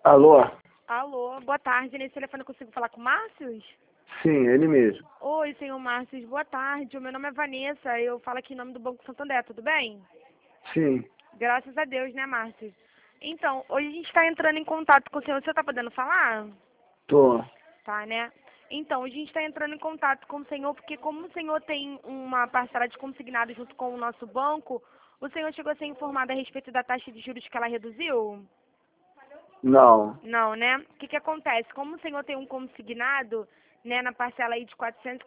Alô? Alô, boa tarde. Nesse telefone eu consigo falar com o Márcios? Sim, ele mesmo. Oi, senhor Márcios, boa tarde. O meu nome é Vanessa, eu falo aqui em nome do Banco Santander, tudo bem? Sim, Graças a Deus, né, Márcios? Então, hoje a gente está entrando em contato com o senhor. O senhor está podendo falar? tô. Tá, né? Então, hoje a gente está entrando em contato com o senhor, porque como o senhor tem uma parcela de consignado junto com o nosso banco, o senhor chegou a ser informado a respeito da taxa de juros que ela reduziu? Não. Não, né? O que que acontece? Como o senhor tem um consignado, né, na parcela aí de R$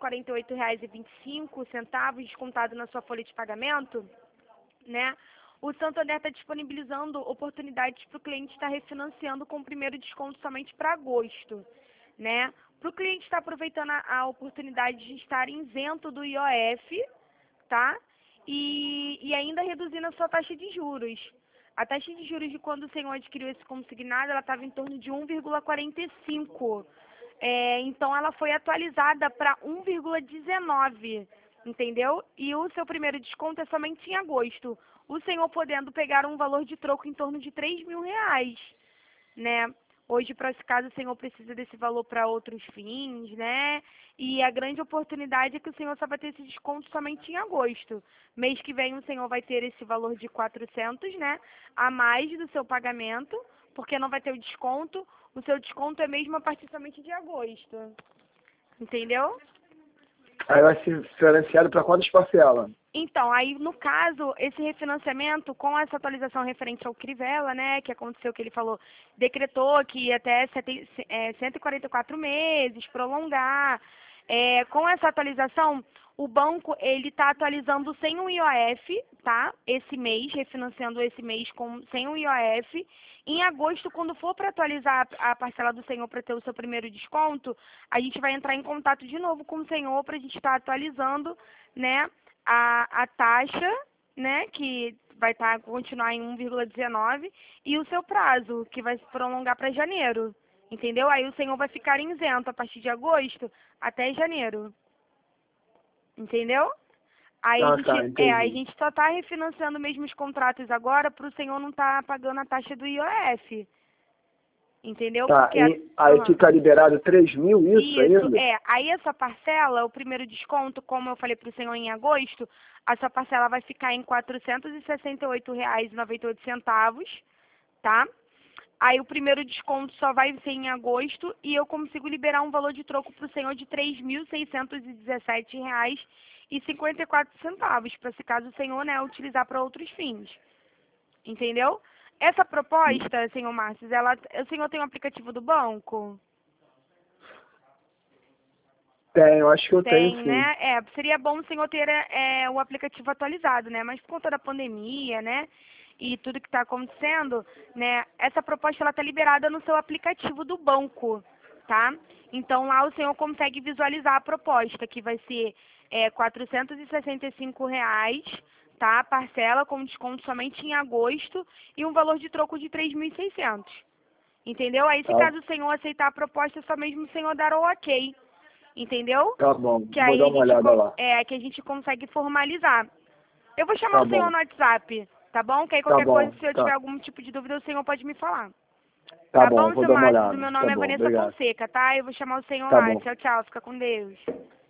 448,25, descontado na sua folha de pagamento, né? O Santander está disponibilizando oportunidades para o cliente estar refinanciando com o primeiro desconto somente para agosto, né? Para o cliente estar aproveitando a oportunidade de estar isento do IOF, tá? E ainda reduzindo a sua taxa de juros. A taxa de juros de quando o senhor adquiriu esse consignado, ela estava em torno de 1,45. Então, ela foi atualizada para 1,19, entendeu? E o seu primeiro desconto é somente em agosto. O senhor podendo pegar um valor de troco em torno de R$ 3.000, né? Hoje, para esse caso, o senhor precisa desse valor para outros fins, né? E a grande oportunidade é que o senhor só vai ter esse desconto somente em agosto. Mês que vem o senhor vai ter esse valor de 400, né? A mais do seu pagamento, porque não vai ter o desconto. O seu desconto é mesmo a partir somente de agosto. Entendeu? Aí vai ser financiado para quantas parcelas? Então, aí no caso, esse refinanciamento, com essa atualização referente ao Crivella, né, que aconteceu, que ele falou, decretou que ia até 144 meses, prolongar. Com essa atualização, o banco, ele está atualizando sem o IOF, tá? Esse mês, refinanciando esse mês sem o IOF. Em agosto, quando for para atualizar a parcela do senhor para ter o seu primeiro desconto, a gente vai entrar em contato de novo com o senhor para a gente estar atualizando, né, a taxa, né, que vai continuar em 1,19, e o seu prazo, que vai se prolongar para janeiro, entendeu? Aí o senhor vai ficar isento a partir de agosto até janeiro, entendeu? Aí Ah, tá, a entendi. gente só está refinanciando mesmo os contratos agora para o senhor não estar pagando a taxa do IOF, entendeu? Tá, Porque e aí fica liberado 3.000 isso isso, ainda? Aí essa parcela, o primeiro desconto, como eu falei para o senhor em agosto, a sua parcela vai ficar em R$ 468,98, tá? Aí o primeiro desconto só vai ser em agosto e eu consigo liberar um valor de troco para o senhor de R$ 3.617,54, para se caso o senhor, né, utilizar para outros fins. Entendeu? Essa proposta, senhor Márcio, o senhor tem um aplicativo do banco? Tenho, acho que eu tenho Tem, sim. né? Seria bom o senhor ter o aplicativo atualizado, né? Mas por conta da pandemia, né? E tudo que está acontecendo, né? Essa proposta ela está liberada no seu aplicativo do banco, tá? Então lá o senhor consegue visualizar a proposta, que vai ser R$ 465, tá? Parcela com desconto somente em agosto e um valor de troco de 3.600, entendeu? Aí se Tá, caso o senhor aceitar a proposta, é só mesmo o senhor dar o ok. Entendeu? tá bom, Que vou aí dar uma olhada lá. que a gente consegue formalizar. Eu vou chamar Tá o senhor bom, no WhatsApp, tá bom? Que aí tá qualquer coisa, bom, se eu tiver tá. algum tipo de dúvida, o senhor pode me falar. Tá Tá bom, bom, vou seu dar uma Márcio? O olhada. meu Tá nome é bom, Vanessa obrigado. Fonseca, tá? Eu vou chamar o senhor Tá lá. bom. Tchau, tchau. Fica com Deus.